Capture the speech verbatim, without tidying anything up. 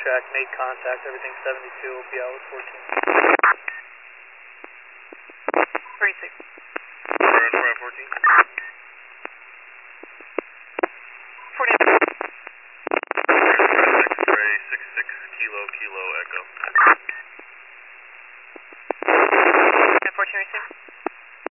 track, made contact, everything seventy-two, will be out with fourteen. three six.